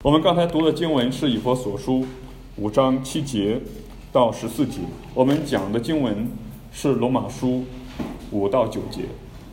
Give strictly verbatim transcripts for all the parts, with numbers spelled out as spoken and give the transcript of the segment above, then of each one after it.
我们刚才读的经文是以弗所书五章七节到十四节，我们讲的经文是罗马书五到九节。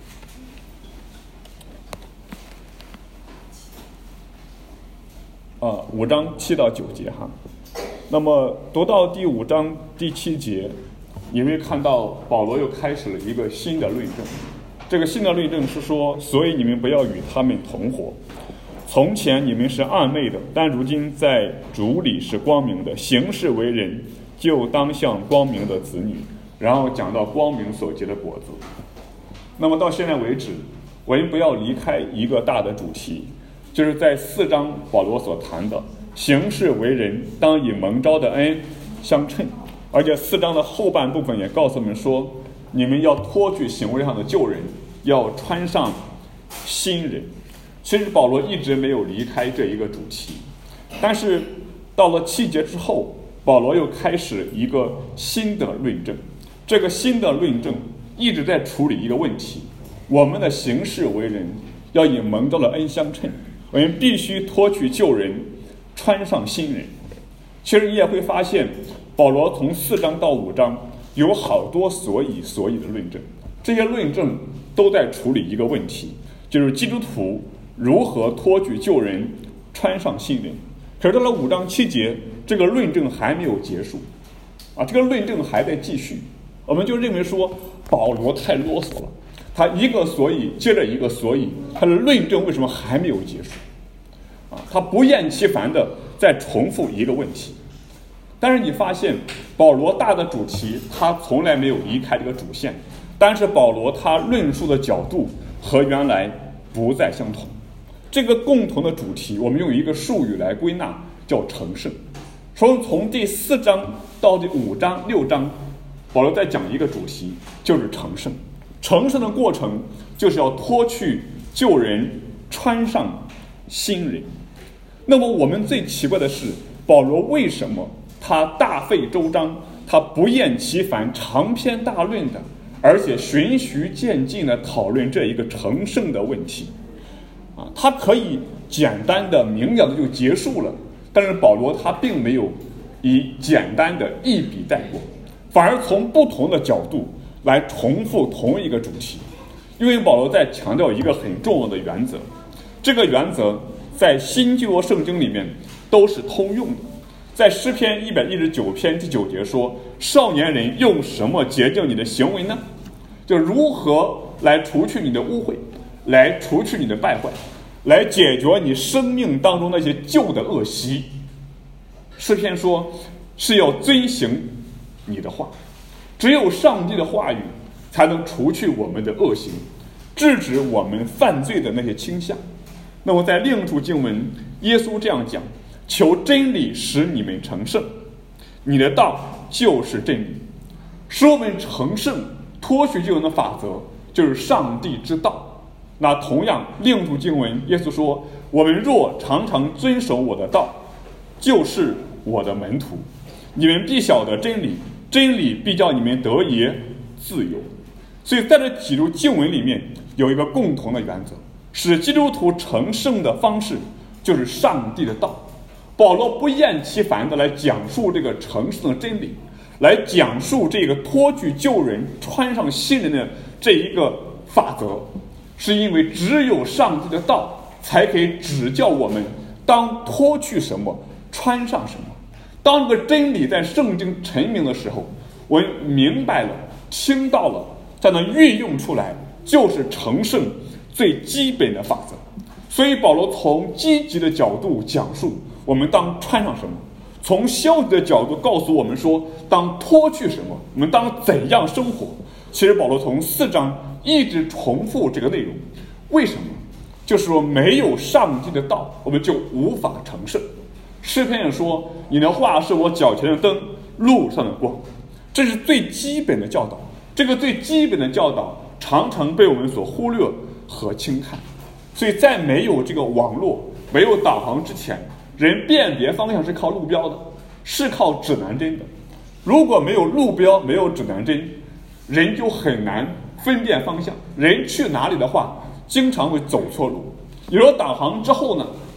啊，五章七到九节哈。那么读到第五章第七节，你会看到保罗又开始了一个新的论证。这个新的论证是说，所以你们不要与他们同伙。从前你们是暗昧的，但如今在主里是光明的。行事为人，就当像光明的子女。然后讲到光明所结的果子。那么到现在为止，我们不要离开一个大的主题，就是在四章保罗所谈的行事为人当以蒙召的恩相称。而且四章的后半部分也告诉我们说，你们要脱去行为上的旧人，要穿上新人。其实保罗一直没有离开这一个主题，但是到了七节之后，保罗又开始一个新的论证。这个新的论证一直在处理一个问题：我们的行事为人要以蒙召的恩相称，我们必须脱去旧人，穿上新人。其实你也会发现，保罗从四章到五章有好多所以所以的论证，这些论证都在处理一个问题，就是基督徒如何脱去旧人，穿上新人。可是到了五章七节，这个论证还没有结束啊，这个论证还在继续。我们就认为说保罗太啰嗦了，他一个所以接着一个所以，他的论证为什么还没有结束啊？他不厌其烦的在重复一个问题。但是你发现保罗大的主题他从来没有离开这个主线，但是保罗他论述的角度和原来不再相同。这个共同的主题我们用一个术语来归纳，叫成圣。说从第四章到第五章六章，保罗在讲一个主题，就是成圣。成圣的过程就是要脱去旧人，穿上新人。那么我们最奇怪的是，保罗为什么他大费周章，他不厌其烦，长篇大论的，而且循序渐进的讨论这一个成圣的问题啊？他可以简单的明了的就结束了，但是保罗他并没有以简单的一笔带过，反而从不同的角度来重复同一个主题。因为保罗在强调一个很重要的原则，这个原则在新旧约圣经里面都是通用的。在诗篇一百一十九篇第九节说，少年人用什么洁净你的行为呢？就如何来除去你的污秽，来除去你的败坏，来解决你生命当中那些旧的恶习。诗篇说是要遵行你的话，只有上帝的话语才能除去我们的恶行，制止我们犯罪的那些倾向。那么在另一处经文，耶稣这样讲，求真理使你们成圣，你的道就是真理。使我们成圣脱去旧人的法则就是上帝之道。那同样另一处经文，耶稣说，我们若常常遵守我的道，就是我的门徒，你们必晓得真理，真理必叫你们得以自由。所以在这几处经文里面有一个共同的原则，使基督徒成圣的方式就是上帝的道。保罗不厌其烦的来讲述这个成圣的真理，来讲述这个脱去旧人穿上新人的这一个法则，是因为只有上帝的道才可以指教我们当脱去什么，穿上什么。当这个真理在圣经陈明的时候，我明白了，听到了，才能运用出来，就是成圣最基本的法则。所以保罗从积极的角度讲述我们当穿上什么，从消极的角度告诉我们说当脱去什么，我们当怎样生活。其实保罗从四章一直重复这个内容。为什么？就是说没有上帝的道，我们就无法成圣。诗篇也说，你的话是我脚前的灯，路上的光。这是最基本的教导，这个最基本的教导常常被我们所忽略和轻看。所以在没有这个网络，没有导航之前，人辨别方向是靠路标的，是靠指南针的。如果没有路标，没有指南针，人就很难分辨方向。人去哪里的话，经常会走错路。有了导航之后呢，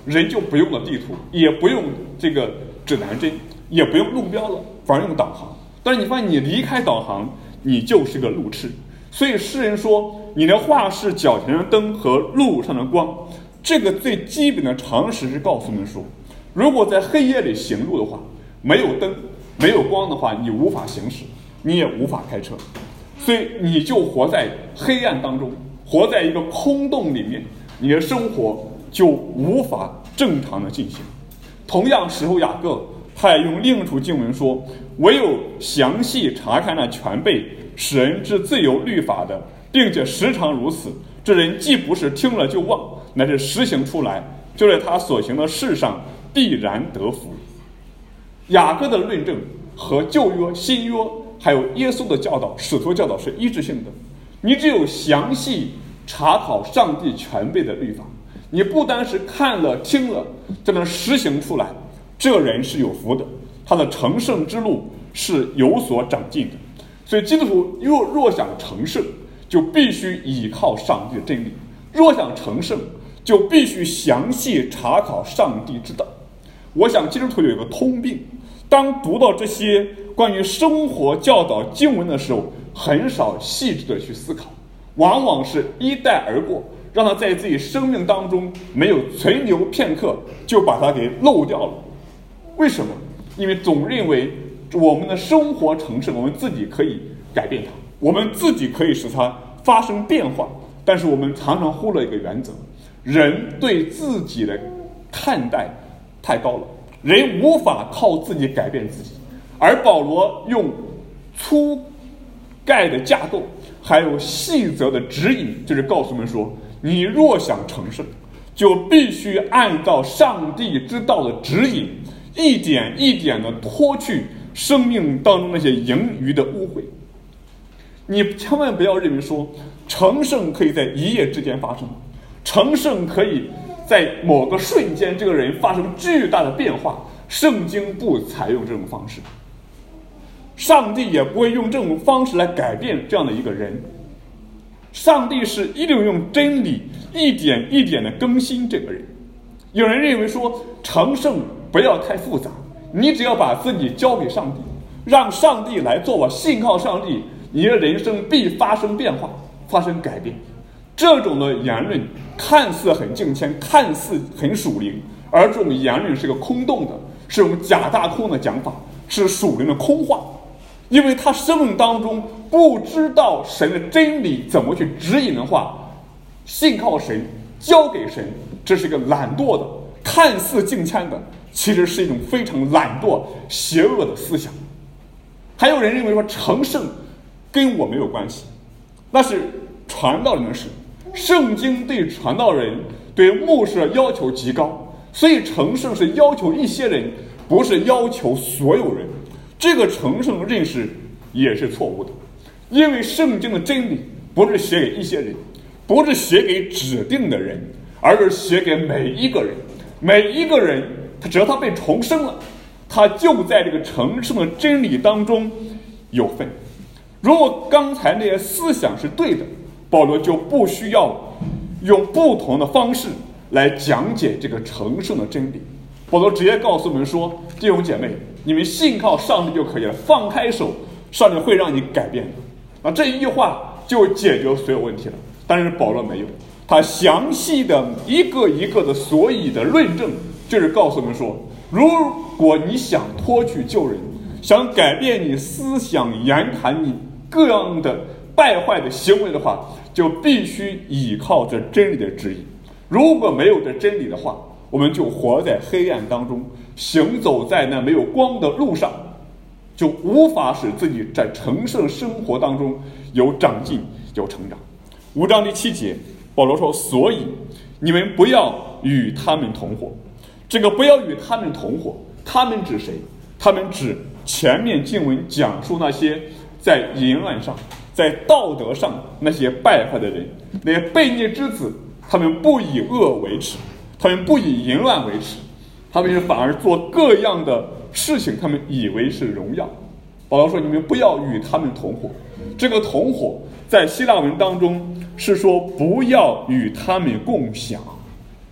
人就不用了地图，也不用这个指南针，也不用路标了，反而用导航。但是你发现你离开导航，你就是个路痴。所以诗人说，你的话是脚前的灯和路上的光。这个最基本的常识是告诉我们说，如果在黑夜里行路的话，没有灯没有光的话，你无法行驶，你也无法开车，所以你就活在黑暗当中，活在一个空洞里面，你的生活就无法正常的进行。同样，使徒雅各他也用另一处经文说，唯有详细查看那全备使人之自由律法的，并且时常如此，这人既不是听了就忘，乃是实行出来，就在他所行的事上必然得福。雅各的论证和旧约、新约还有耶稣的教导、使徒教导是一致性的。你只有详细查考上帝全备的律法，你不单是看了听了就能实行出来，这人是有福的，他的成圣之路是有所长进的。所以基督徒若若想成圣，就必须倚靠上帝的真理；若想成圣，就必须详细查考上帝之道。我想基督徒有一个通病，当读到这些关于生活教导经文的时候，很少细致的去思考，往往是一带而过，让他在自己生命当中没有存留片刻，就把它给漏掉了。为什么？因为总认为我们的生活成圣，我们自己可以改变它，我们自己可以使它发生变化。但是我们常常忽略一个原则，人对自己的看待太高了，人无法靠自己改变自己。而保罗用粗概的架构还有细则的指引，就是告诉我们说，你若想成圣，就必须按照上帝之道的指引，一点一点的脱去生命当中那些盈余的污秽。你千万不要认为说成圣可以在一夜之间发生，成圣可以在某个瞬间这个人发生巨大的变化。圣经不采用这种方式，上帝也不会用这种方式来改变这样的一个人。上帝是一定用真理一点一点的更新这个人。有人认为说成圣不要太复杂，你只要把自己交给上帝，让上帝来做吧，信靠上帝，你的人生必发生变化，发生改变。这种的言论看似很敬虔，看似很属灵，而这种言论是个空洞的，是用假大空的讲法，是属灵的空话。因为他生命当中不知道神的真理怎么去指引的话，信靠神，交给神，这是一个懒惰的，看似敬虔的，其实是一种非常懒惰邪恶的思想。还有人认为说成圣跟我没有关系，那是传道人的事。圣经对传道人对牧师要求极高，所以成圣是要求一些人，不是要求所有人。这个成圣的认识也是错误的，因为圣经的真理不是写给一些人，不是写给指定的人，而是写给每一个人。每一个人他只要他被重生了，他就在这个成圣的真理当中有份。如果刚才那些思想是对的，保罗就不需要用不同的方式来讲解这个成圣的真理。保罗直接告诉我们说，弟兄姐妹，你们信靠上帝就可以了，放开手，上帝会让你改变的。那这一句话就解决所有问题了。但是保罗没有，他详细的一个一个的所以的论证，就是告诉我们说，如果你想脱去旧人，想改变你思想言谈你各样的败坏的行为的话，就必须依靠这真理的指引。如果没有这真理的话，我们就活在黑暗当中，行走在那没有光的路上，就无法使自己在成圣生活当中有长进有成长。五章第七节，保罗说，所以你们不要与他们同伙。这个不要与他们同伙，他们指谁？他们指前面经文讲述那些在淫乱上在道德上那些败坏的人，那些悖逆之子，他们不以恶为耻，他们不以淫乱为耻，他们反而做各样的事情，他们以为是荣耀。保罗说，你们不要与他们同伙。这个同伙在希腊文当中是说不要与他们共享。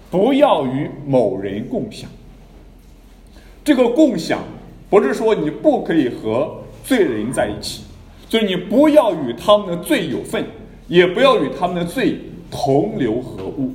不要与某人共享。这个共享不是说你不可以和罪人在一起，就是你不要与他们的罪有份，也不要与他们的罪同流合污。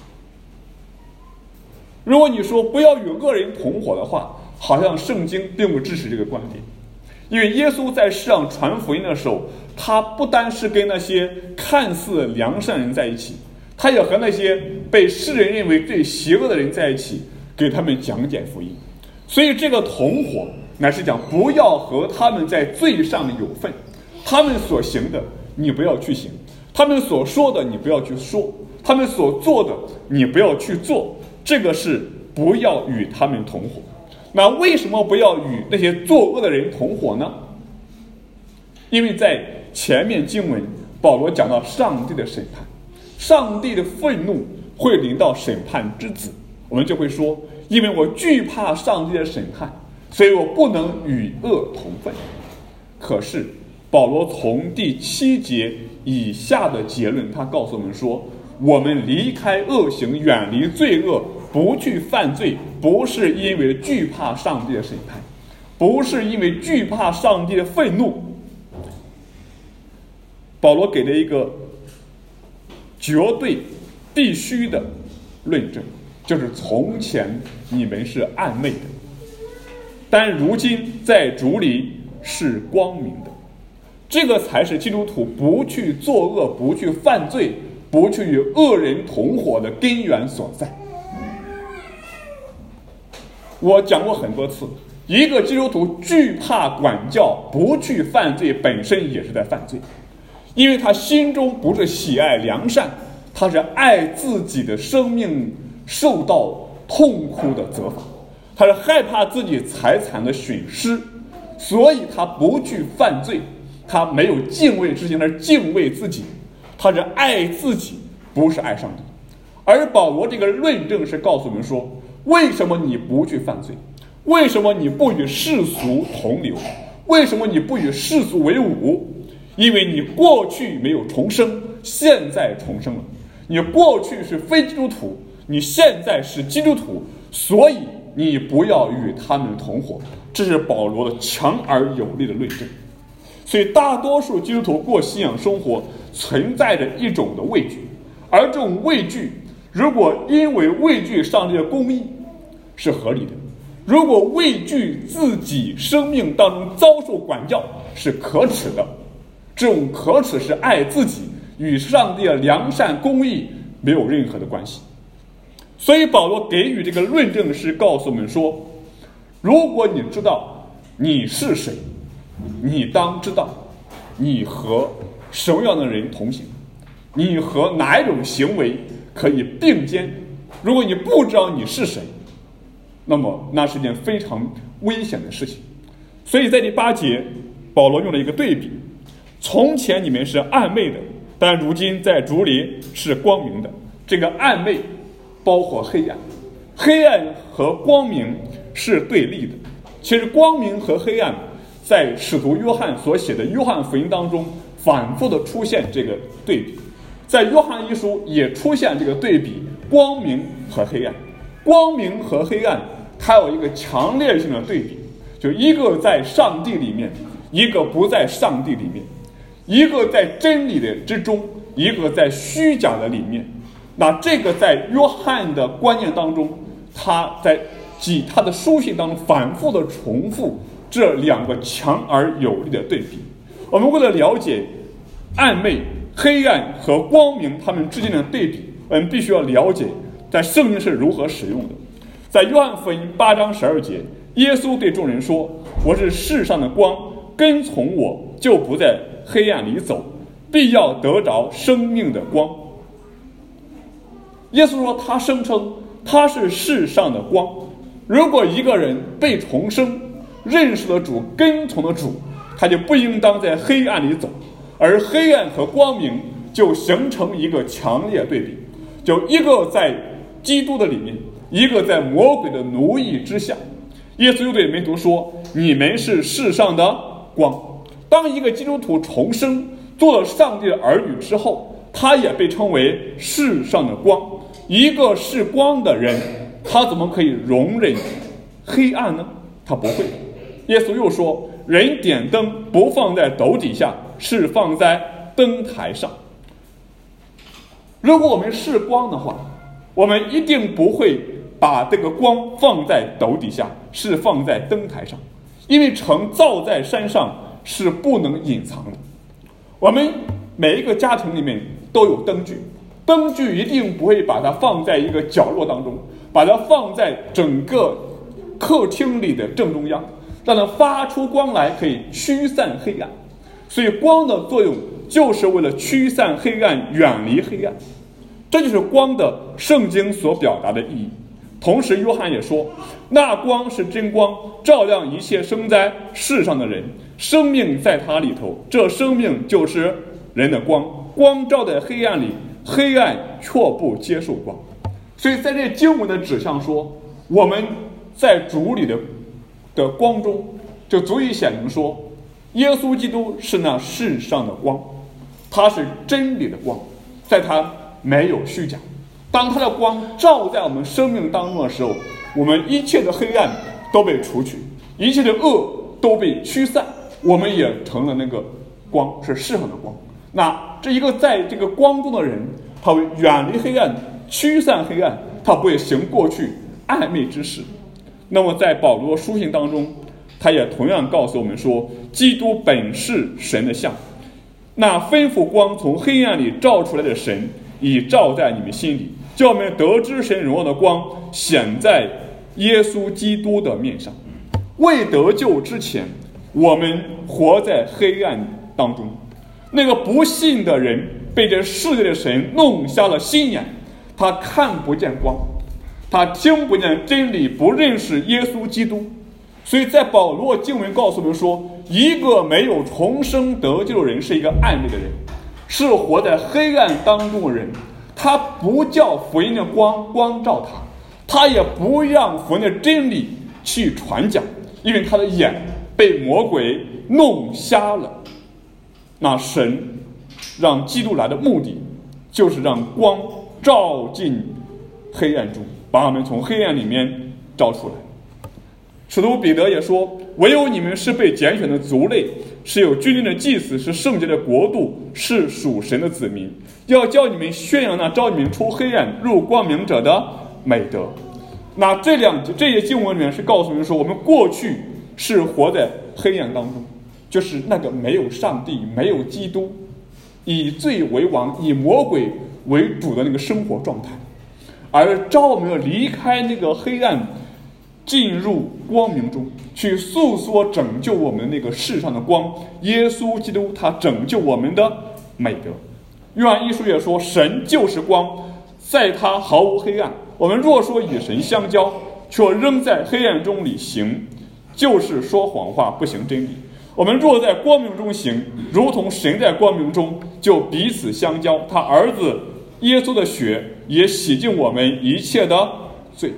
如果你说不要与恶人同伙的话，好像圣经并不支持这个观点。因为耶稣在世上传福音的时候，他不单是跟那些看似良善人在一起，他也和那些被世人认为最邪恶的人在一起，给他们讲解福音。所以这个同伙乃是讲不要和他们在罪上有份，他们所行的你不要去行，他们所说的你不要去说，他们所做的你不要去做，这个是不要与他们同伙。那为什么不要与那些作恶的人同伙呢？因为在前面经文保罗讲到上帝的审判，上帝的愤怒会临到审判之子，我们就会说，因为我惧怕上帝的审判，所以我不能与恶同分。可是保罗从第七节以下的结论，他告诉我们说，我们离开恶行，远离罪恶，不去犯罪，不是因为惧怕上帝的审判，不是因为惧怕上帝的愤怒。保罗给了一个绝对必须的论证，就是从前你们是暗昧的，但如今在主里是光明的。这个才是基督徒不去作恶，不去犯罪，不去与恶人同伙的根源所在。我讲过很多次，一个基督徒惧怕管教，不去犯罪，本身也是在犯罪，因为他心中不是喜爱良善，他是爱自己的生命受到痛苦的责罚，他是害怕自己财产的损失，所以他不去犯罪，他没有敬畏之心，他是敬畏自己，他是爱自己，不是爱上帝。而保罗这个论证是告诉我们说，为什么你不去犯罪？为什么你不与世俗同流？为什么你不与世俗为伍？因为你过去没有重生，现在重生了。你过去是非基督徒，你现在是基督徒，所以你不要与他们同伙。这是保罗的强而有力的论证。所以大多数基督徒过信仰生活存在着一种的畏惧，而这种畏惧如果因为畏惧上帝的公义是合理的，如果畏惧自己生命当中遭受管教是可耻的，这种可耻是爱自己，与上帝的良善公义没有任何的关系。所以保罗给予这个论证是告诉我们说，如果你知道你是谁，你当知道你和什么样的人同行，你和哪一种行为可以并肩。如果你不知道你是谁，那么那是件非常危险的事情。所以在第八节保罗用了一个对比，从前你们是暗昧的，但如今在主里是光明的。这个暗昧包括黑暗，黑暗和光明是对立的。其实光明和黑暗在使徒约翰所写的约翰福音当中反复的出现这个对比，在约翰一书也出现这个对比，光明和黑暗。光明和黑暗它有一个强烈性的对比，就一个在上帝里面，一个不在上帝里面，一个在真理的之中，一个在虚假的里面。那这个在约翰的观念当中，他在几他的书信当中反复的重复这两个强而有力的对比。我们为了了解暗昧、黑暗和光明他们之间的对比，我们必须要了解在圣经是如何使用的。在约翰福音八章十二节，耶稣对众人说，我是世上的光，跟从我就不在黑暗里走，必要得着生命的光。耶稣说他声称他是世上的光。如果一个人被重生，认识了主，跟从了主，他就不应当在黑暗里走，而黑暗和光明就形成一个强烈对比，就一个在基督的里面，一个在魔鬼的奴役之下。耶稣又对门徒说，你们是世上的光。当一个基督徒重生，做了上帝的儿女之后，他也被称为世上的光， 一个是光的人，他怎么可以容忍黑暗呢？他不会。耶稣又说，人点灯不放在斗底下，是放在灯台上。如果我们是光的话，我们一定不会把这个光放在斗底下，是放在灯台上，因为城造在山上是不能隐藏的。我们每一个家庭里面都有灯具，灯具一定不会把它放在一个角落当中，把它放在整个客厅里的正中央，让它发出光来，可以驱散黑暗。所以光的作用就是为了驱散黑暗，远离黑暗，这就是光的圣经所表达的意义。同时约翰也说，那光是真光，照亮一切生在世上的人，生命在它里头，这生命就是人的光，光照在黑暗里，黑暗却不接受光。所以在这经文的指向说，我们在主里的的光中，就足以显明说，耶稣基督是那世上的光，他是真理的光，在他没有虚假。当他的光照在我们生命当中的时候，我们一切的黑暗都被除去，一切的恶都被驱散，我们也成了那个光，是世上的光。那这一个在这个光中的人，他会远离黑暗，驱散黑暗，他不会行过去暧昧之事。那么在保罗书信当中，他也同样告诉我们说，基督本是神的像，那吩咐光从黑暗里照出来的神，已照在你们心里，叫我们得知神荣耀的光显在耶稣基督的面上。未得救之前，我们活在黑暗当中，那个不信的人被这世界的神弄瞎了心眼，他看不见光，他听不见真理，不认识耶稣基督。所以在保罗经文告诉我们说，一个没有重生得救的人是一个暧昧的人，是活在黑暗当中的人，他不叫福音的光光照他，他也不让福音的真理去传讲，因为他的眼被魔鬼弄瞎了。那神让基督来的目的，就是让光照进黑暗中，把我们从黑暗里面照出来。使徒彼得也说，唯有你们是被拣选的族类，是有君尊的祭司，是圣洁的国度，是属神的子民，要叫你们宣扬那召你们出黑暗入光明者的美德。那这两这些经文里面是告诉我们说，我们过去是活在黑暗当中，就是那个没有上帝，没有基督，以罪为王，以魔鬼为主的那个生活状态。而召我们要离开那个黑暗，进入光明中，去诉说拯救我们那个世上的光，耶稣基督他拯救我们的美德。约翰一书也说，神就是光，在他毫无黑暗。我们若说与神相交，却仍在黑暗中里行，就是说谎话，不行真理。我们若在光明中行，如同神在光明中，就彼此相交。他儿子耶稣的血也洗净我们一切的罪。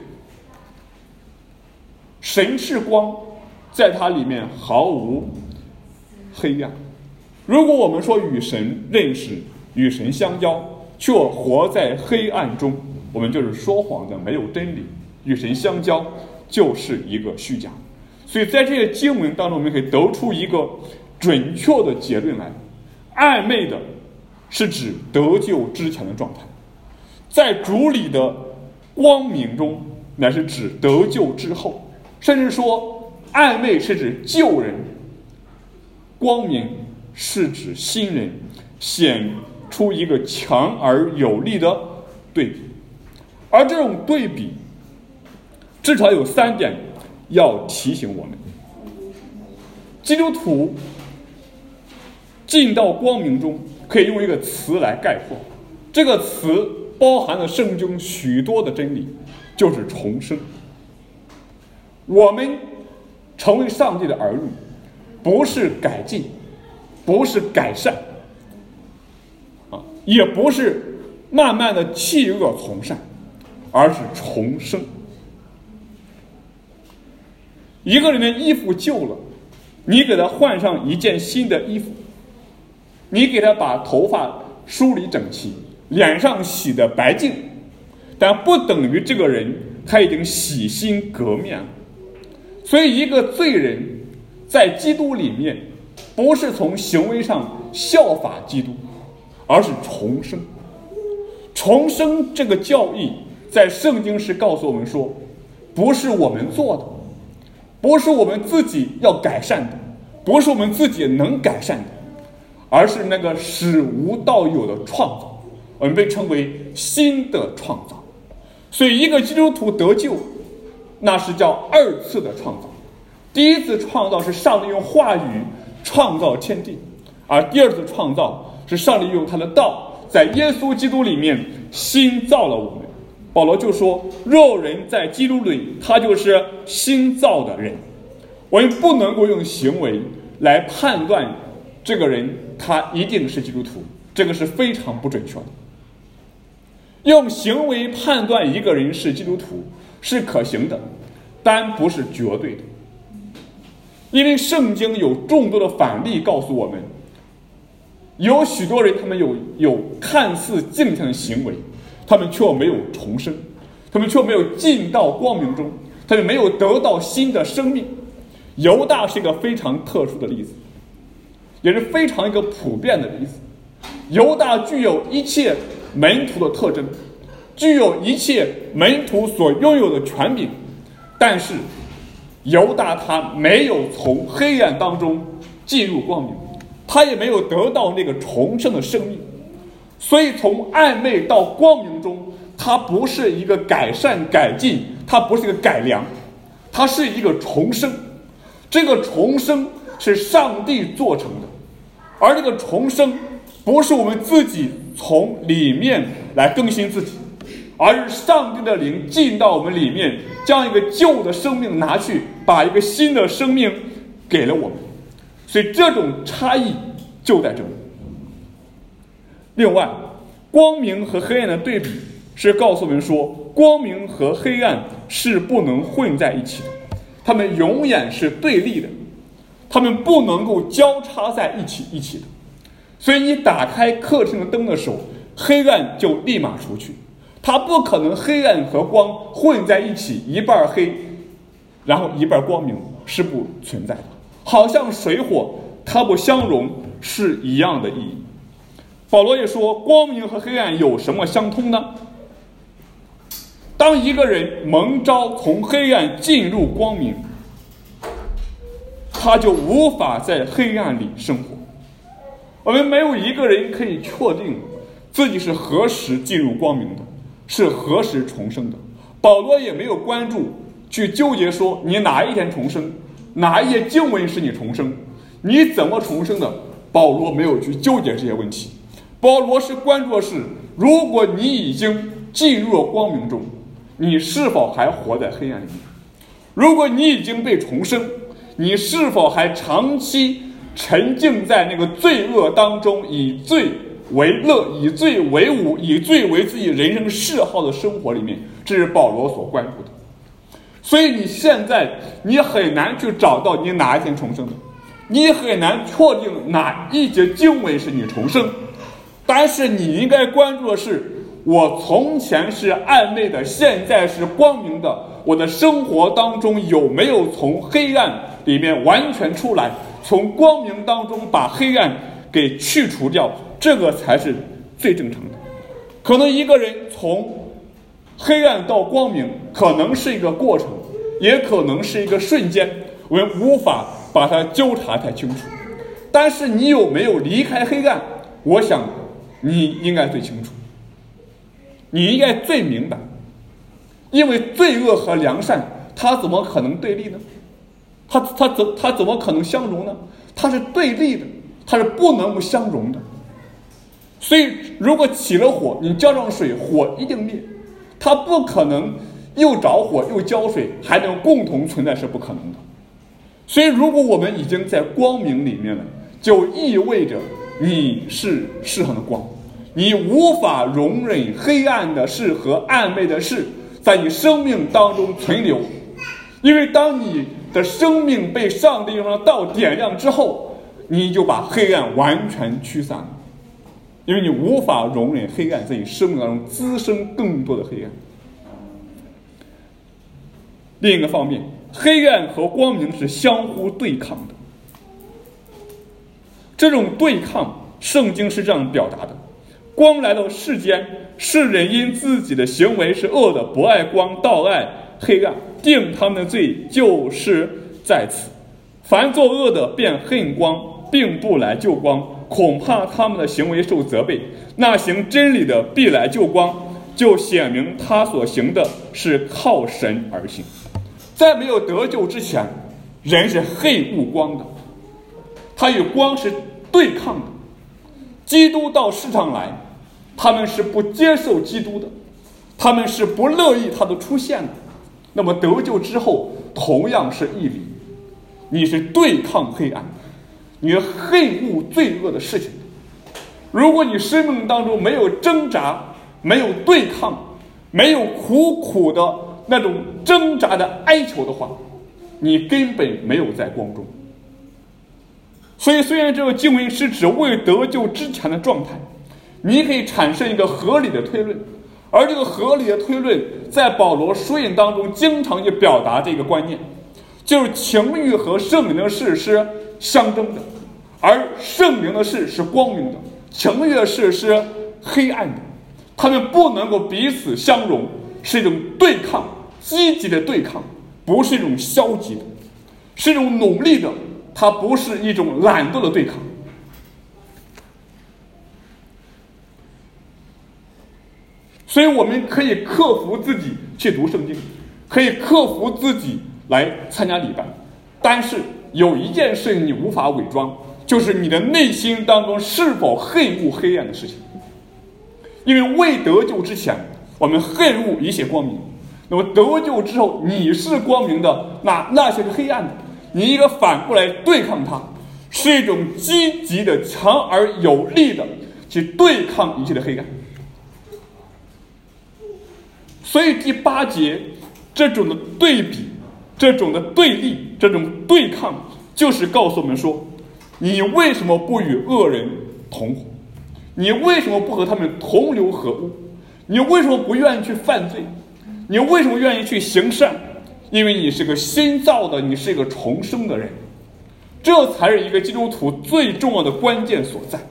神是光，在它里面毫无黑暗。如果我们说与神认识，与神相交，却活在黑暗中，我们就是说谎的，没有真理。与神相交就是一个虚假。所以在这些经文当中，我们可以得出一个准确的结论来：暧昧的是指得救之前的状态，在主里的光明中乃是指得救之后。甚至说暧昧是指旧人，光明是指新人，显出一个强而有力的对比。而这种对比至少有三点要提醒我们：基督徒进到光明中，可以用一个词来概括，这个词包含了圣经许多的真理，就是重生。我们成为上帝的儿女，不是改进，不是改善，啊，也不是慢慢的弃恶从善，而是重生。一个人的衣服旧了，你给他换上一件新的衣服，你给他把头发梳理整齐，脸上洗得白净， 但不等于这个人他已经洗心革面了。所以一个罪人在基督里面，不是从行为上效法基督，而是重生。重生这个教义在圣经是告诉我们说，不是我们做的，不是我们自己要改善的，不是我们自己能改善的，而是那个使无到有的创造，我们被称为新的创造。所以一个基督徒得救，那是叫二次的创造。第一次创造是上帝用话语创造天地，而第二次创造是上帝用他的道在耶稣基督里面新造了我们。保罗就说，若人在基督里，他就是新造的人。我们不能够用行为来判断这个人他一定是基督徒，这个是非常不准确的。用行为判断一个人是基督徒是可行的，但不是绝对的。因为圣经有众多的反例告诉我们，有许多人他们有有看似敬虔的行为，他们却没有重生，他们却没有进到光明中，他们没有得到新的生命。犹大是一个非常特殊的例子，也是非常一个普遍的例子。犹大具有一切门徒的特征，具有一切门徒所拥有的权柄，但是犹大他没有从黑暗当中进入光明，他也没有得到那个重生的生命。所以从暧昧到光明中，它不是一个改善改进，它不是一个改良，它是一个重生。这个重生是上帝做成的，而这个重生不是我们自己从里面来更新自己，而是上帝的灵进到我们里面，将一个旧的生命拿去，把一个新的生命给了我们。所以这种差异就在这里。另外，光明和黑暗的对比是告诉我们说，光明和黑暗是不能混在一起的，他们永远是对立的，他们不能够交叉在一起一起的。所以你打开客厅的灯的时候，黑暗就立马出去，它不可能黑暗和光混在一起，一半黑然后一半光明，是不存在的。好像水火它不相容是一样的意义。保罗也说，光明和黑暗有什么相通呢？当一个人蒙召从黑暗进入光明，他就无法在黑暗里生活。我们没有一个人可以确定自己是何时进入光明的，是何时重生的。保罗也没有关注去纠结说你哪一天重生，哪一页经文是你重生，你怎么重生的。保罗没有去纠结这些问题。保罗是关注的是，如果你已经进入了光明中，你是否还活在黑暗里？如果你已经被重生，你是否还长期沉浸在那个罪恶当中，以罪为乐，以罪为伍，以罪为自己人生嗜好的生活里面？这是保罗所关注的。所以你现在你很难去找到你哪一天重生的，你很难确定哪一节经文是你重生。但是你应该关注的是，我从前是暗昧的，现在是光明的，我的生活当中有没有从黑暗里面完全出来，从光明当中把黑暗给去除掉，这个才是最正常的。可能一个人从黑暗到光明可能是一个过程，也可能是一个瞬间，我们无法把它纠察太清楚。但是你有没有离开黑暗，我想你应该最清楚，你应该最明白。因为罪恶和良善它怎么可能对立呢？它它怎它怎么可能相容呢？它是对立的，它是不能够相容的。所以如果起了火，你浇上水，火一定灭，它不可能又着火又浇水还能共同存在，是不可能的。所以如果我们已经在光明里面了，就意味着你是世上的光，你无法容忍黑暗的事和暧昧的事在你生命当中存留。因为当你的生命被上帝用的道点亮之后，你就把黑暗完全驱散了。 因为你无法容忍黑暗在你生命当中滋生更多的黑暗。另一个方面，黑暗和光明是相互对抗的。这种对抗，圣经是这样表达的：光来到世间，世人因自己的行为是恶的，不爱光，倒爱黑暗，定他们的罪就是在此。凡作恶的便恨光，并不来救光，恐怕他们的行为受责备。那行真理的必来救光，就显明他所行的是靠神而行。在没有得救之前，人是恨恶光的，他与光是对抗的。基督到世上来，他们是不接受基督的，他们是不乐意他的出现的。那么得救之后，同样是义理，你是对抗黑暗，你是恨恶罪恶的事情。如果你生命当中没有挣扎，没有对抗，没有苦苦的那种挣扎的哀求的话，你根本没有在光中。所以虽然这个经文是指未得救之前的状态，你可以产生一个合理的推论，而这个合理的推论在保罗书信当中经常就表达这个观念，就是情欲和圣灵的事是相争的，而圣灵的事是光明的，情欲的事是黑暗的，他们不能够彼此相容，是一种对抗，积极的对抗，不是一种消极的，是一种努力的，它不是一种懒惰的对抗。所以我们可以克服自己去读圣经，可以克服自己来参加礼拜，但是有一件事你无法伪装，就是你的内心当中是否恨恶黑暗的事情。因为未得救之前，我们恨恶一切光明，那么得救之后，你是光明的，那那些是黑暗的，你一个反过来对抗它，是一种积极的、强而有力的去对抗一切的黑暗。所以第八节这种的对比，这种的对立，这种对抗，就是告诉我们说，你为什么不与恶人同伙？你为什么不和他们同流合污？你为什么不愿意去犯罪？你为什么愿意去行善？因为你是个新造的，你是一个重生的人，这才是一个基督徒最重要的关键所在。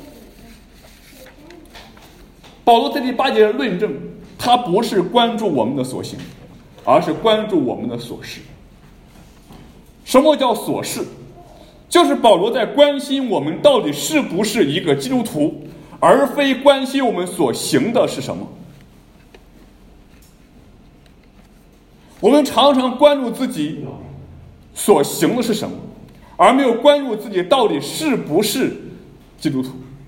保罗在第八节的论证，他不是关注我们的所行，而是关注我们的所事。什么叫所事？就是保罗在关心我们到底是不是一个基督徒，而非关心我们所行的是什么。我们常常关注自己所行的是什么，而没有关注自己到底是不是基督徒。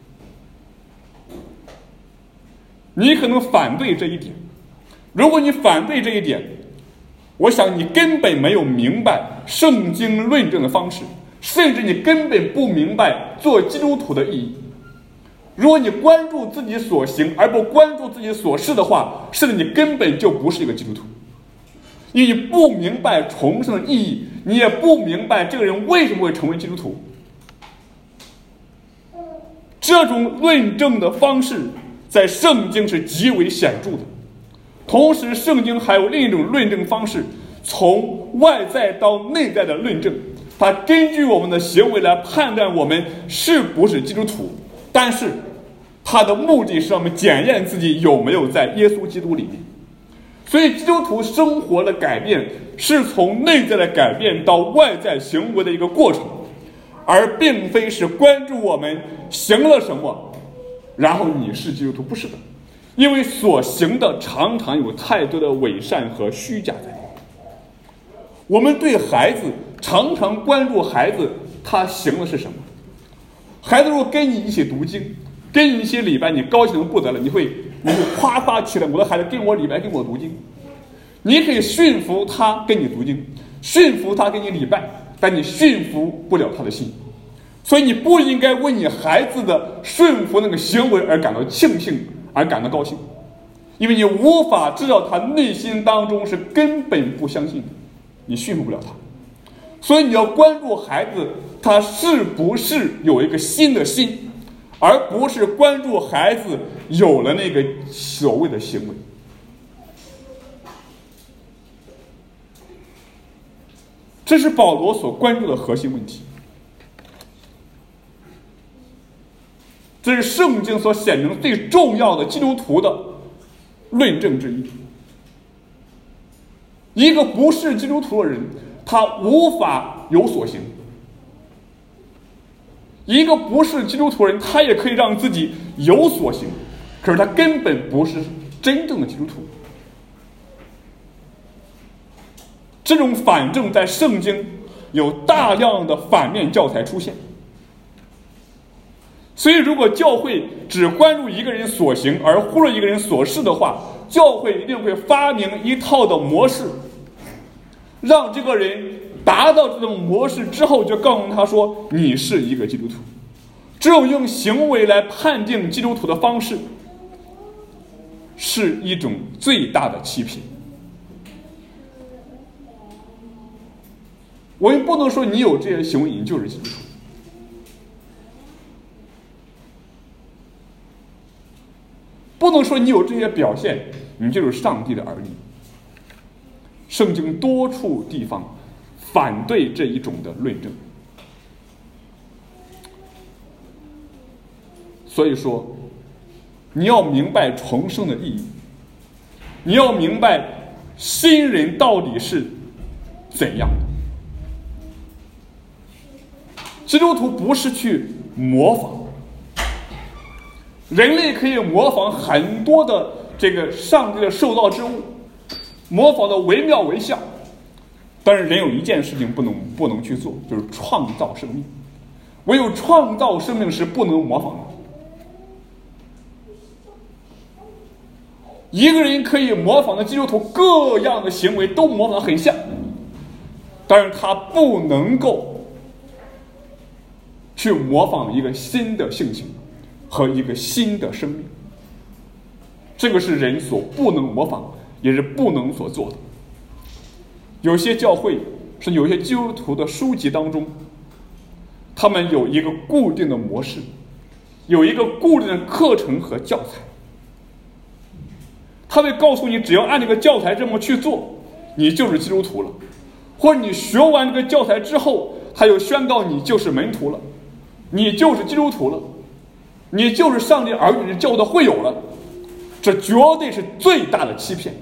你可能反对这一点，如果你反对这一点，我想你根本没有明白圣经论证的方式，甚至你根本不明白做基督徒的意义。如果你关注自己所行而不关注自己所事的话，甚至你根本就不是一个基督徒，因为你不明白重生的意义，你也不明白这个人为什么会成为基督徒。这种论证的方式在圣经是极为显著的。同时圣经还有另一种论证方式，从外在到内在的论证，它根据我们的行为来判断我们是不是基督徒，但是它的目的是让我们检验自己有没有在耶稣基督里面。所以基督徒生活的改变是从内在的改变到外在行为的一个过程，而并非是关注我们行了什么然后你是基督徒，不是的。因为所行的常常有太多的伪善和虚假在里面。我们对孩子常常关注孩子他行的是什么。孩子如果跟你一起读经，跟你一起礼拜，你高兴的不得了，你会你会夸夸其谈，我的孩子跟我礼拜，跟我读经。你可以驯服他跟你读经，驯服他跟你礼拜，但你驯服不了他的心。所以你不应该为你孩子的顺服那个行为而感到庆幸，而感到高兴，因为你无法知道他内心当中是根本不相信的，你驯服不了他。所以你要关注孩子他是不是有一个新的心， 而不是关注孩子有了那个所谓的行为。这是保罗所关注的核心问题，这是圣经所显明最重要的基督徒的论证之一。一个不是基督徒的人，他无法有所行；一个不是基督徒人，他也可以让自己有所行，可是他根本不是真正的基督徒。这种反证在圣经有大量的反面教材出现。所以如果教会只关注一个人所行而忽略一个人所事的话，教会一定会发明一套的模式，让这个人达到这种模式之后，就告诉他说你是一个基督徒。这种用行为来判定基督徒的方式是一种最大的欺骗。我们不能说你有这些行为你就是基督徒，不能说你有这些表现你就是上帝的儿女。圣经多处地方反对这一种的论证。所以说你要明白重生的意义，你要明白新人到底是怎样的。基督徒不是去模仿，人类可以模仿很多的这个上帝的受造之物，模仿的惟妙惟肖，但是人有一件事情不能不能去做，就是创造生命。唯有创造生命是不能模仿的。一个人可以模仿的基督徒各样的行为都模仿很像，但是他不能够去模仿一个新的性情和一个新的生命。这个是人所不能模仿也是不能所做的。有些教会是有些基督徒的书籍当中，他们有一个固定的模式，有一个固定的课程和教材，他会告诉你只要按这个教材这么去做你就是基督徒了，或者你学完这个教材之后他又宣告你就是门徒了，你就是基督徒了，你就是上帝儿女教的会友了。这绝对是最大的欺骗。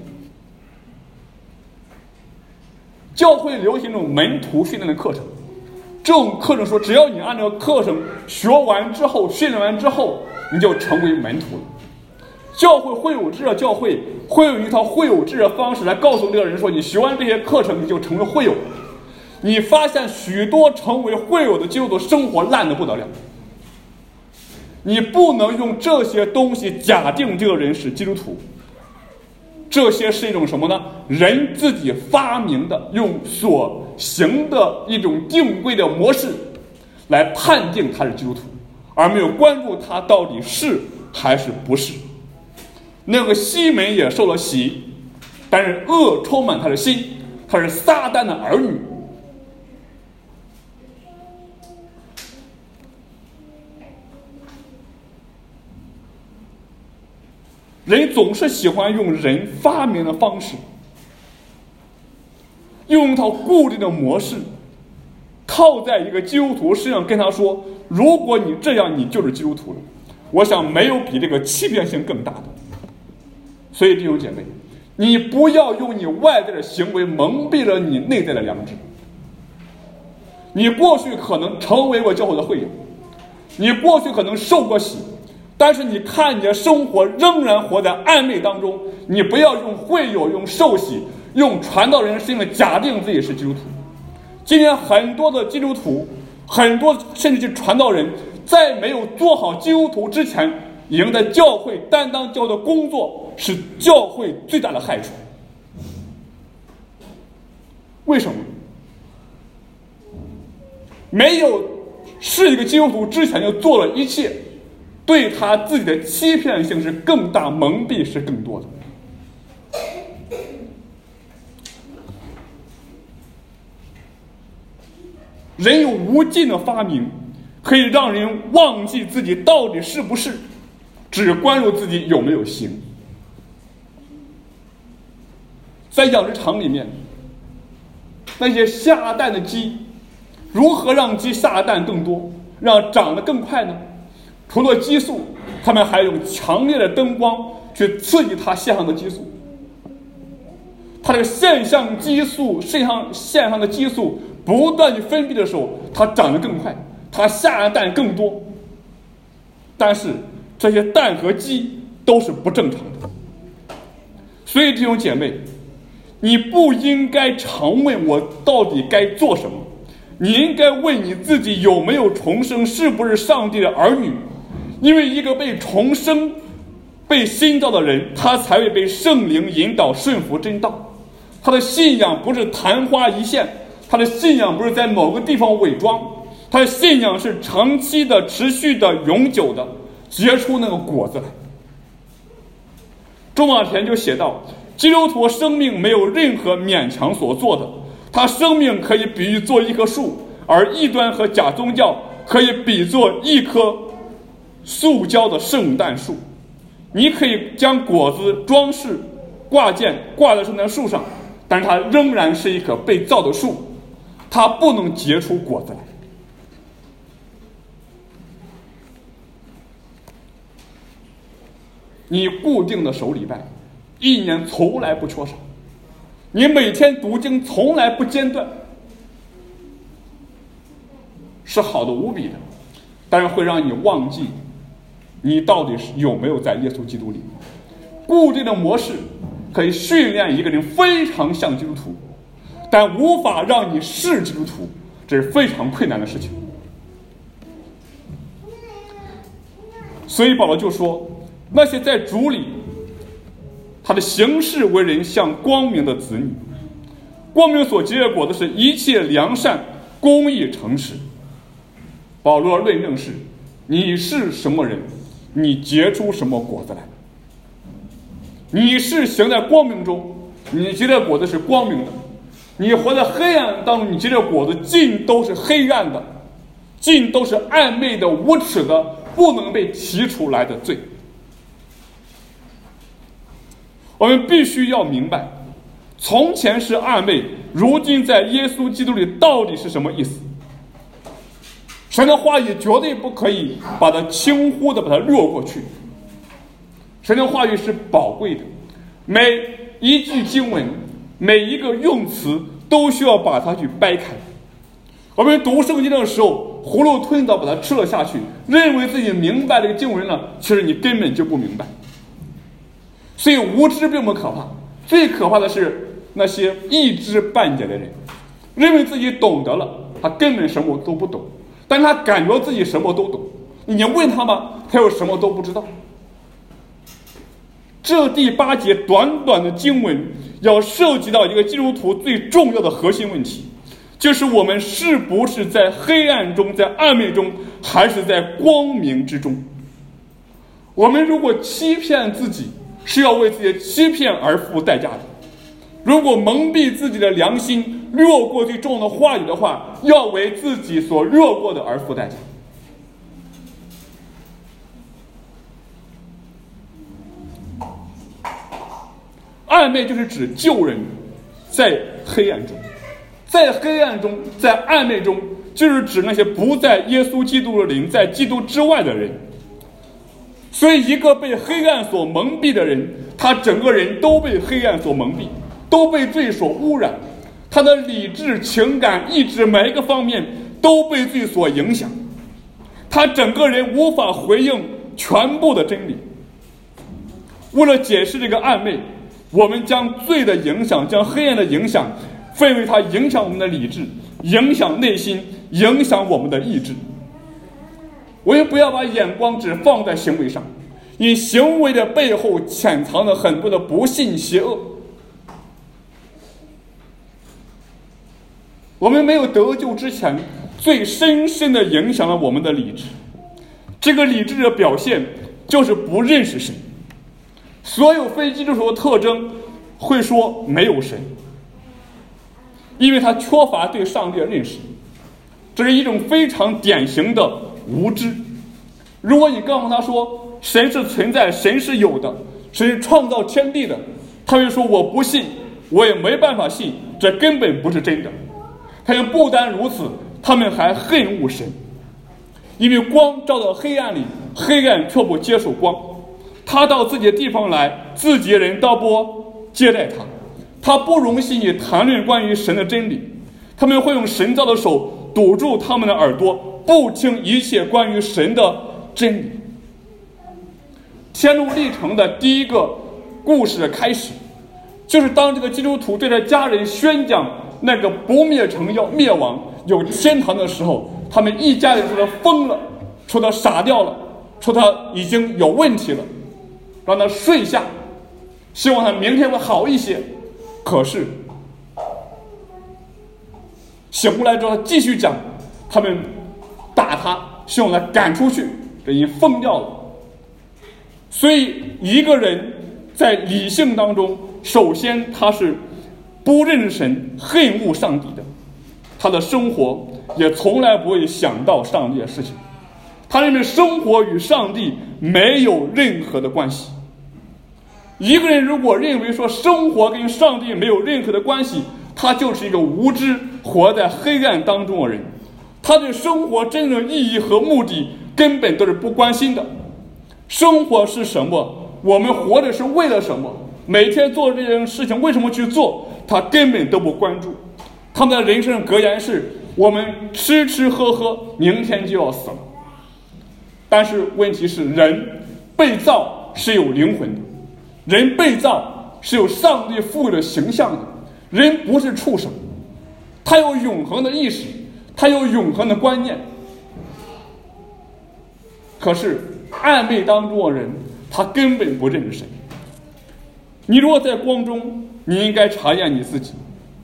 教会流行这种门徒训练的课程，这种课程说只要你按照课程学完之后训练完之后你就成为门徒了。教会会有制的教会会有一套会有制的方式来告诉这个人说，你学完这些课程你就成为会友了。你发现许多成为会友的基督徒生活烂得不得了，你不能用这些东西假定这个人是基督徒。这些是一种什么呢？人自己发明的用所行的一种定规的模式来判定他是基督徒，而没有关注他到底是还是不是。那个西门也受了洗，但是恶充满他的心，他是撒旦的儿女。人总是喜欢用人发明的方式，用一套固定的模式套在一个基督徒身上，跟他说如果你这样你就是基督徒了。我想没有比这个欺骗性更大的。所以弟兄姐妹，你不要用你外在的行为蒙蔽了你内在的良知。你过去可能成为过教会的会友，你过去可能受过洗，但是你看你的生活仍然活在暧昧当中。你不要用会友用受洗用传道人身份假定自己是基督徒。今天很多的基督徒，很多甚至是传道人，在没有做好基督徒之前，已经在教会担当教会的工作，是教会最大的害处。为什么？没有是一个基督徒之前就做了一切，对他自己的欺骗性是更大，蒙蔽是更多的。人有无尽的发明， 可以让人忘记自己到底是不是，只关注自己有没有行。在养殖场里面，那些下蛋的鸡，如何让鸡下蛋更多，让长得更快呢？除了激素，他们还用强烈的灯光去刺激它腺上的激素。它这个腺上激素、肾上腺上的激素不断去分泌的时候，它长得更快，它下的蛋更多。但是这些蛋和鸡都是不正常的。所以弟兄姐妹，你不应该常问我到底该做什么，你应该问你自己有没有重生，是不是上帝的儿女。因为一个被重生、被新造的人，他才会被圣灵引导顺服真道。他的信仰不是昙花一现，他的信仰不是在某个地方伪装，他的信仰是长期的、持续的、永久的，结出那个果子来。周马田就写道，基督徒生命没有任何勉强所做的，他生命可以比喻作一棵树，而异端和假宗教可以比作一棵塑胶的圣诞树。你可以将果子装饰挂件挂在圣诞树上，但是它仍然是一棵被造的树，它不能结出果子来。你固定的守礼拜，一年从来不缺少，你每天读经从来不间断，是好的无比的，但是会让你忘记你到底是有没有在耶稣基督里。固定的模式可以训练一个人非常像基督徒，但无法让你是基督徒，这是非常困难的事情。所以保罗就说，那些在主里他的行事为人像光明的子女，光明所结的果子是一切良善、公义、诚实。保罗的论证是，你是什么人，你结出什么果子来。你是行在光明中，你结的果子是光明的；你活在黑暗当中，你结的果子尽都是黑暗的，尽都是暧昧的、无耻的、不能被提出来的罪。我们必须要明白，从前是暧昧，如今在耶稣基督里到底是什么意思。神的话语绝对不可以把它轻忽的把它略过去，神的话语是宝贵的，每一句经文、每一个用词都需要把它去掰开。我们读圣经的时候葫芦吞枣把它吃了下去，认为自己明白这个经文了，其实你根本就不明白。所以无知并不可怕，最可怕的是那些一知半解的人，认为自己懂得了，他根本什么都不懂，但他感觉自己什么都懂。你问他吧，他又什么都不知道。这第八节短短的经文要涉及到一个基督徒最重要的核心问题，就是我们是不是在黑暗中，在暗昧中，还是在光明之中。我们如果欺骗自己，是要为自己的欺骗而付代价的。如果蒙蔽自己的良心，略过最重要的话语的话，要为自己所略过的而付代价。暧昧就是指旧人在黑暗中，在黑暗中，在暧昧中，就是指那些不在耶稣基督的灵，在基督之外的人。所以一个被黑暗所蒙蔽的人，他整个人都被黑暗所蒙蔽，都被罪所污染，他的理智、情感、意志每一个方面都被罪所影响，他整个人无法回应全部的真理。为了解释这个暧昧，我们将罪的影响，将黑暗的影响分为它影响我们的理智，影响内心，影响我们的意志。我们不要把眼光只放在行为上，因行为的背后潜藏了很多的不信邪恶。我们没有得救之前，最深深的影响了我们的理智。这个理智的表现就是不认识神。所有非基督徒的特征会说没有神，因为他缺乏对上帝的认识。这是一种非常典型的无知。如果你告诉他说神是存在，神是有的，神是创造天地的，他会说我不信，我也没办法信，这根本不是真的。他们不单如此，他们还恨恶神，因为光照到黑暗里，黑暗却不接受光。他到自己的地方来，自己人倒不接待他，他不容许你谈论关于神的真理。他们会用神造的手堵住他们的耳朵，不听一切关于神的真理。天路历程的第一个故事的开始，就是当这个基督徒对他家人宣讲那个不灭城要灭亡有天堂的时候，他们一家人说他疯了，说他傻掉了，说他已经有问题了，让他睡下，希望他明天会好一些。可是醒过来之后继续讲，他们打他，希望他赶出去，这已经疯掉了。所以一个人在理性当中，首先他是不认识神，恨恶上帝的，他的生活也从来不会想到上帝的事情，他认为生活与上帝没有任何的关系。一个人如果认为说生活跟上帝没有任何的关系，他就是一个无知活在黑暗当中的人，他对生活真正意义和目的根本都是不关心的。生活是什么？我们活着是为了什么？每天做这件事情为什么去做？他根本都不关注。他们的人生格言是：我们吃吃喝喝，明天就要死了。但是问题是，人被造是有灵魂的，人被造是有上帝赋予的形象的。人不是畜生，他有永恒的意识，他有永恒的观念。可是暧昧当中的人，他根本不认识神。你如果在光中，你应该查验你自己。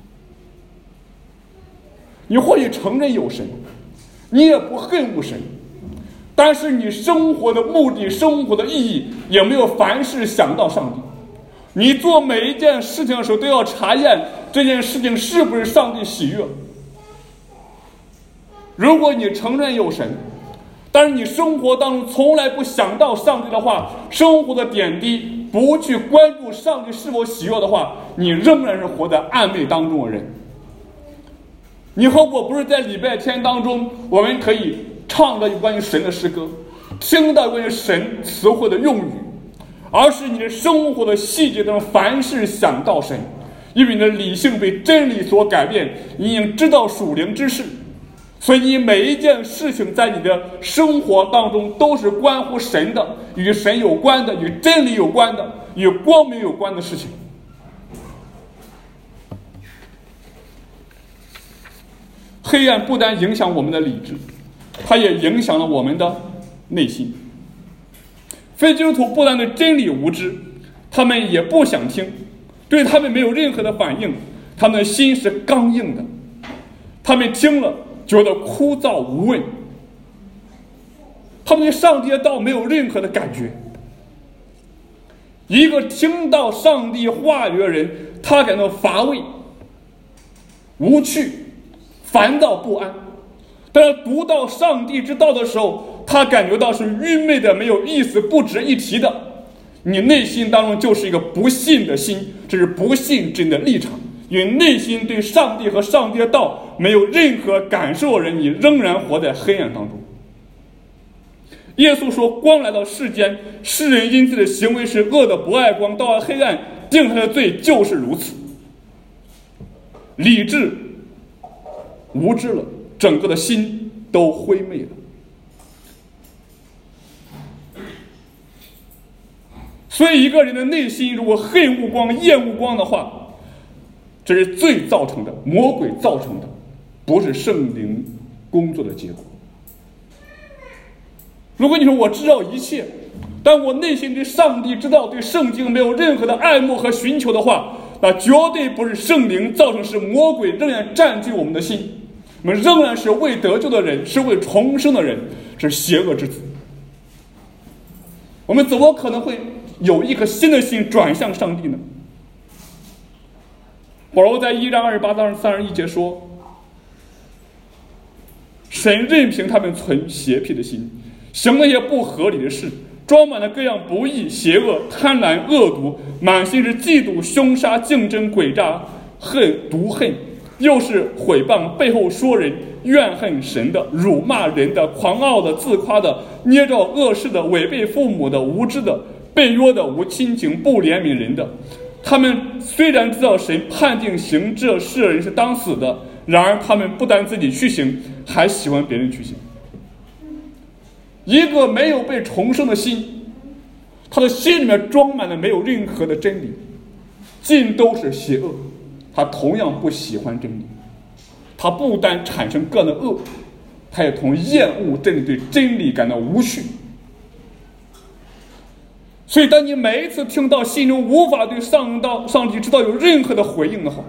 你或许承认有神，你也不恨恶神，但是你生活的目的、生活的意义也没有凡事想到上帝。你做每一件事情的时候，都要查验这件事情是不是上帝喜悦。如果你承认有神，但是你生活当中从来不想到上帝的话，生活的点滴不去关注上帝是否喜悦的话，你仍然是活在暧昧当中的人。你和我不是在礼拜天当中，我们可以唱到有关于神的诗歌，听到关于神词汇的用语，而是你的生活的细节当中凡事想到神，因为你的理性被真理所改变，你已经知道属灵之事，所以你每一件事情在你的生活当中都是关乎神的，与神有关的，与真理有关的，与光明有关的事情。黑暗不但影响我们的理智，它也影响了我们的内心。非基督徒不但对真理无知，他们也不想听，对他们没有任何的反应，他们的心是刚硬的，他们听了觉得枯燥无味，他们对上帝的道没有任何的感觉。一个听到上帝话语的人，他感到乏味、无趣、烦躁不安，但是读到上帝之道的时候，他感觉到是愚昧的、没有意思、不值一提的。你内心当中就是一个不信的心，这是不信真的立场。因为内心对上帝和上帝的道没有任何感受的人，你仍然活在黑暗当中。耶稣说，光来到世间，世人因自己的行为是恶的，不爱光，到了黑暗，定他的罪就是如此。理智无知了，整个的心都灰昧了。所以一个人的内心如果恨恶光、厌恶光的话，这是罪造成的，魔鬼造成的，不是圣灵工作的结果。如果你说我知道一切，但我内心对上帝知道、对圣经没有任何的爱慕和寻求的话，那绝对不是圣灵造成，是魔鬼仍然占据我们的心。我们仍然是未得救的人，是未重生的人，是邪恶之子。我们怎么可能会有一颗新的心转向上帝呢？保罗在一章二十八到三十一节说， 神任凭他们存邪僻的心，行那些不合理的事，装满了各样不义、邪恶、贪婪、恶毒，满心是嫉妒、凶杀、竞争、诡诈、恨、毒恨，又是毁谤、背后说人、怨恨神的、辱骂人的、狂傲的、自夸的、捏造恶事的、违背父母的、无知的、被约的、无亲情、不怜悯人的。他们虽然知道神判定行这事的人是当死的，然而他们不但自己去行，还喜欢别人去行。一个没有被重生的心，他的心里面装满了没有任何的真理，尽都是邪恶，他同样不喜欢真理。他不单产生各样的恶，他也同厌恶真理，对真理感到无趣。所以当你每一次听到心中无法对上到上帝知道有任何的回应的话，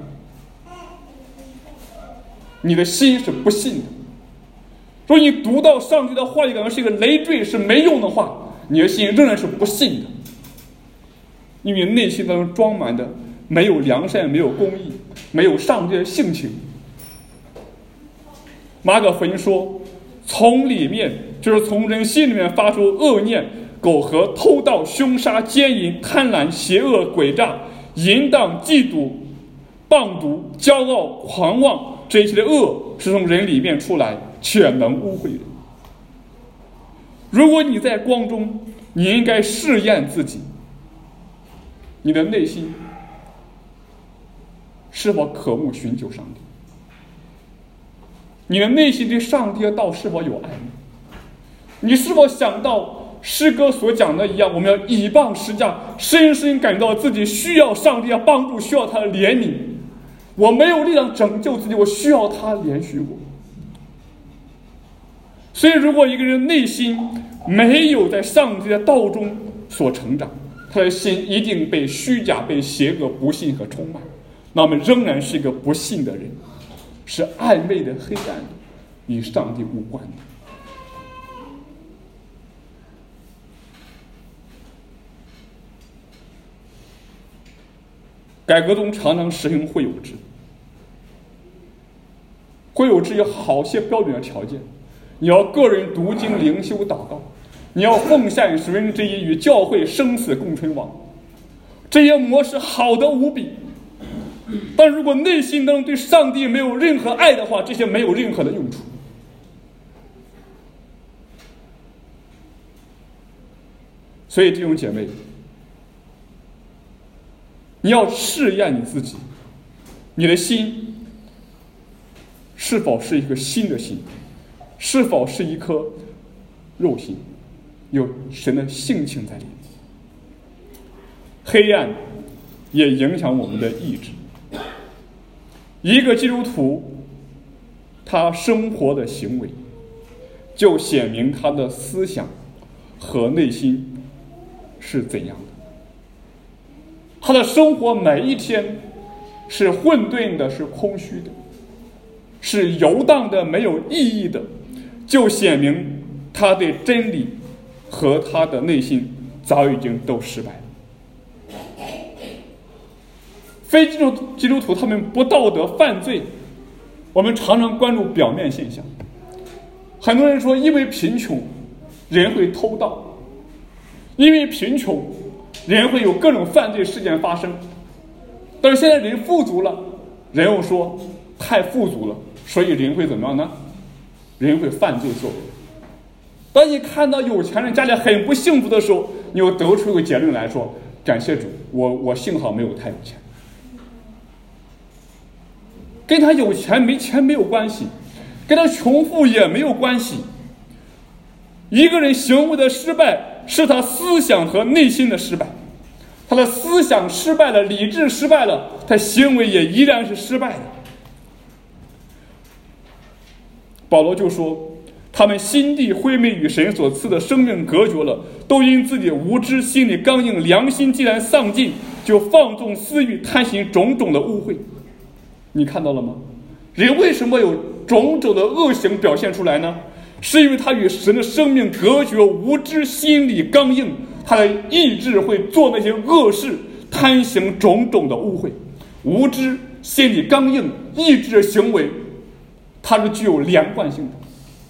你的心是不信的。如果你读到上帝的话语感觉是一个累赘，是没用的话，你的心仍然是不信的，因为内心当中装满的没有良善，没有公义，没有上帝的性情。马可福音说，从里面就是从人心里面发出恶念、苟合、偷盗、凶杀、奸淫、贪婪、邪恶、诡诈、淫荡、嫉妒、谤毒、骄傲、狂妄，这一切的恶是从人里面出来，且能污秽人。如果你在光中，你应该试验自己，你的内心是否渴慕寻求上帝？你的内心对上帝的道是否有爱呢？你是否想到诗歌所讲的一样，我们要以棒施架，深深感到自己需要上帝的帮助，需要他的怜悯。我没有力量拯救自己，我需要他怜恤我。所以如果一个人内心没有在上帝的道中所成长，他的心一定被虚假、被邪恶、不信和充满，那么仍然是一个不信的人，是暧昧的、黑暗的，与上帝无关的。改革中常常实行会友制，会友制有好些标准的条件，你要个人读经、灵修、祷告，你要奉献十分之一与教会生死共存亡，这些模式好得无比。但如果内心当中对上帝没有任何爱的话，这些没有任何的用处。所以弟兄姐妹，你要试验你自己，你的心是否是一个新的心，是否是一颗肉心，有神的性情在里面。黑暗也影响我们的意志。一个基督徒他生活的行为就显明他的思想和内心是怎样的。他的生活每一天是混沌的，是空虚的，是游荡的，没有意义的，就显明他对真理和他的内心早已经都失败了。非基督基督徒他们不道德犯罪，我们常常关注表面现象。很多人说，因为贫穷人会偷盗，因为贫穷人会有各种犯罪事件发生。但是现在人富足了，人又说太富足了，所以人会怎么样呢？人会犯罪作恶。当你看到有钱人家里很不幸福的时候，你又得出一个结论来说，感谢主，我我幸好没有太有钱。跟他有钱没钱没有关系，跟他穷富也没有关系。一个人行为的失败是他思想和内心的失败，他的思想失败了，理智失败了，他行为也依然是失败的。保罗就说，他们心地灰昧，与神所赐的生命隔绝了，都因自己无知，心里刚硬，良心既然丧尽，就放纵私欲，贪行种种的污秽。你看到了吗？人为什么有种种的恶行表现出来呢？是因为他与神的生命隔绝，无知，心里刚硬，他的意志会做那些恶事，贪行种种的污秽。无知，心里刚硬，意志的行为它是具有连贯性的。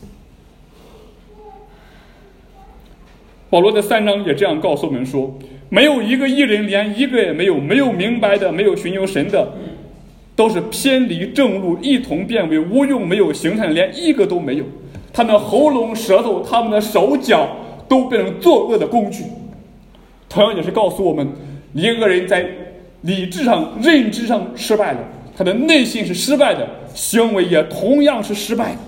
保罗的三章也这样告诉我们说，没有一个义人，连一个也没有，没有明白的，没有寻求神的，都是偏离正路，一同变为无用，没有行善，连一个都没有。他们的喉咙、舌头，他们的手脚都变成作恶的工具。同样也是告诉我们，一个人在理智上、认知上失败了，他的内心是失败的，行为也同样是失败的。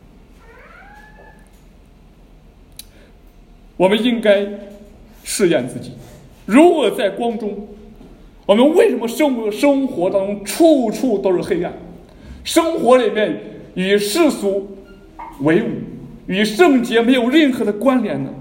我们应该试验自己，如果在光中，我们为什么生活生活当中处处都是黑暗？生活里面与世俗为伍，与圣洁没有任何的关联呢？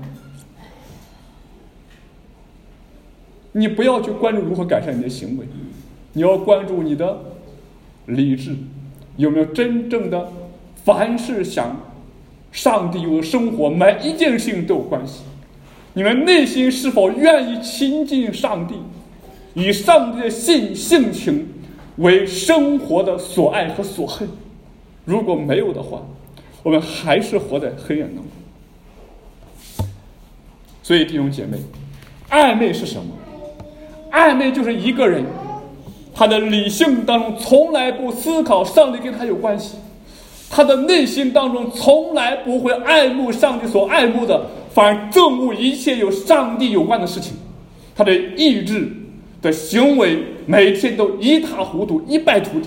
你不要去关注如何改善你的行为，你要关注你的理智有没有真正的凡事想上帝与生活每一件事情都有关系。你们内心是否愿意亲近上帝，以上帝的性性情为生活的所爱和所恨？如果没有的话，我们还是活在黑暗当中。所以弟兄姐妹，暧昧是什么？暧昧就是一个人他的理性当中从来不思考上帝跟他有关系，他的内心当中从来不会爱慕上帝所爱慕的，反而憎恶一切有上帝有关的事情。他的意志的行为每天都一塌糊涂，一败涂地。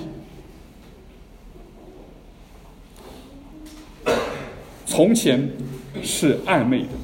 从前是暧昧的，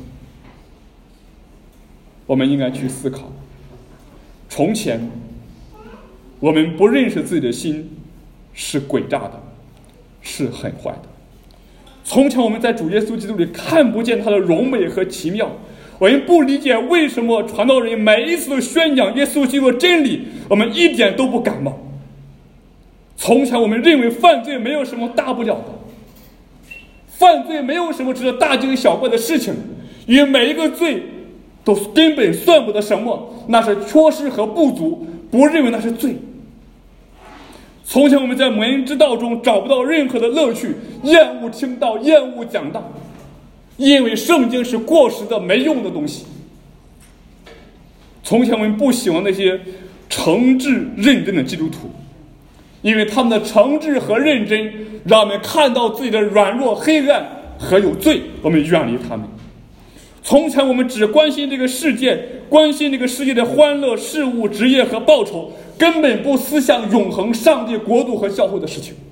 我们应该去思考，从前我们不认识自己的心是诡诈的，是很坏的。从前我们在主耶稣基督里看不见他的荣美和奇妙，我们不理解为什么传道人每一次都宣讲耶稣基督的真理，我们一点都不感冒。从前我们认为犯罪没有什么大不了的，犯罪没有什么值得大惊小怪的事情，因为每一个罪都根本算不得什么，那是缺失和不足，不认为那是罪。从前我们在门之道中找不到任何的乐趣，厌恶听道，厌恶讲道，因为圣经是过时的没用的东西。从前我们不喜欢那些诚挚认真的基督徒，因为他们的诚挚和认真让我们看到自己的软弱、黑暗和有罪，我们远离他们。从前我们只关心这个世界，关心这个世界的欢乐、事物、职业和报酬，根本不思想永恒上帝国度和教会的事情。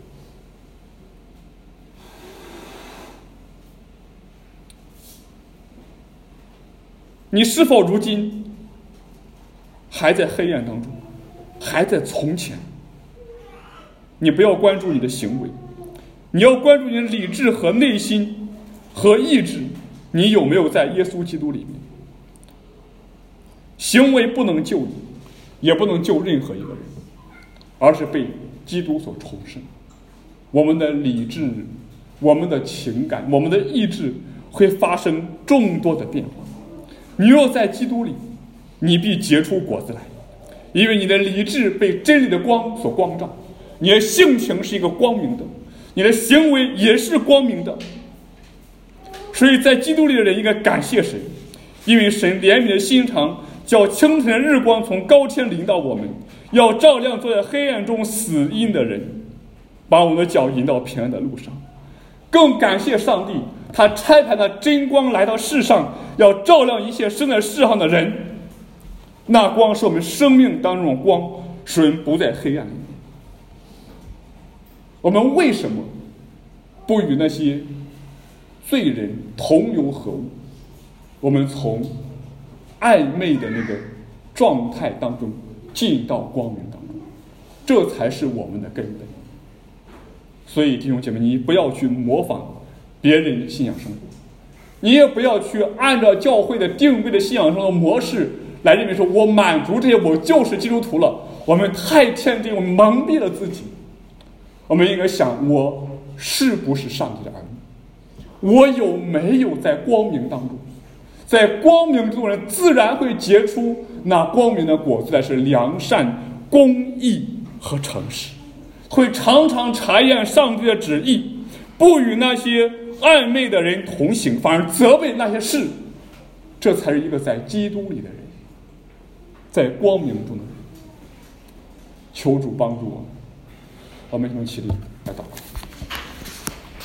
你是否如今还在黑暗当中，还在从前？你不要关注你的行为，你要关注你的理智和内心和意志，你有没有在耶稣基督里面？行为不能救你，也不能救任何一个人，而是被基督所重生。我们的理智、我们的情感、我们的意志会发生众多的变化。你若在基督里，你必结出果子来，因为你的理智被真理的光所光照，你的性情是一个光明的，你的行为也是光明的。所以在基督里的人应该感谢神，因为神怜悯的心肠，叫清晨的日光从高天临到我们，要照亮坐在黑暗中死荫的人，把我们的脚引到平安的路上。更感谢上帝，他差派他真光来到世上，要照亮一切生在世上的人。那光是我们生命当中的光，使人不在黑暗里面。我们为什么不与那些罪人同流合污？我们从暧昧的那个状态当中进到光明当中，这才是我们的根本。所以弟兄姐妹，你不要去模仿别人的信仰生活，你也不要去按照教会的定位的信仰生活模式来认为说我满足这些我就是基督徒了。我们太天真，我们蒙蔽了自己。我们应该想，我是不是上帝的儿女？我有没有在光明当中？在光明中人自然会结出那光明的果子来，是良善、公义和诚实，会常常查验上帝的旨意，不与那些暧昧的人同行，反而责备那些事。 这才是一个在基督里的人，在光明中的人。求主帮助我们，我们一同起立来祷告。